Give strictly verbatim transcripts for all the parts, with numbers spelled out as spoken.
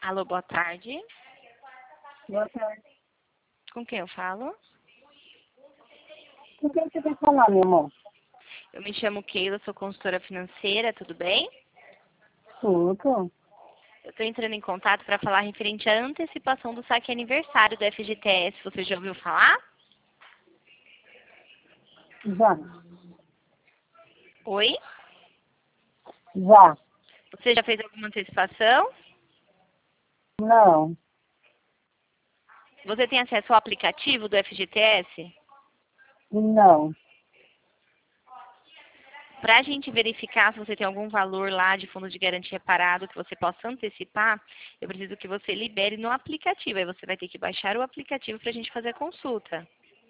Alô, boa tarde. Boa tarde. Com quem eu falo? Com quem você quer falar, meu amor? Eu me chamo Keila, sou consultora financeira, tudo bem? Tudo. Eu estou entrando em contato para falar referente à antecipação do saque aniversário do F G T S. Você já ouviu falar? Já. Oi? Já. Você já fez alguma antecipação? Não. Você tem acesso ao aplicativo do F G T S? Não. Para a gente verificar se você tem algum valor lá de fundo de garantia parado que você possa antecipar, eu preciso que você libere no aplicativo. Aí você vai ter que baixar o aplicativo para a gente fazer a consulta.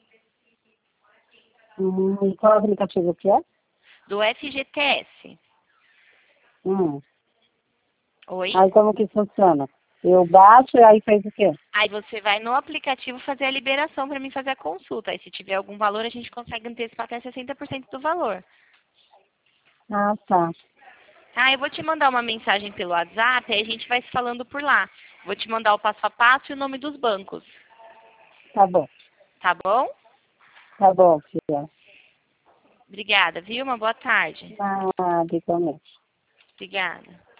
Hum, qual aplicativo que é? Do F G T S. Hum. Oi? Aí como que funciona? Eu baixo e aí faz o quê? Aí você vai no aplicativo fazer a liberação para mim fazer a consulta. Aí se tiver algum valor, a gente consegue antecipar até sessenta por cento do valor. Ah, tá. Ah, eu vou te mandar uma mensagem pelo WhatsApp, aí a gente vai se falando por lá. Vou te mandar o passo a passo e o nome dos bancos. Tá bom. Tá bom? Tá bom, filha. Obrigada, viu? Uma boa tarde. Nada, igualmente. Obrigada.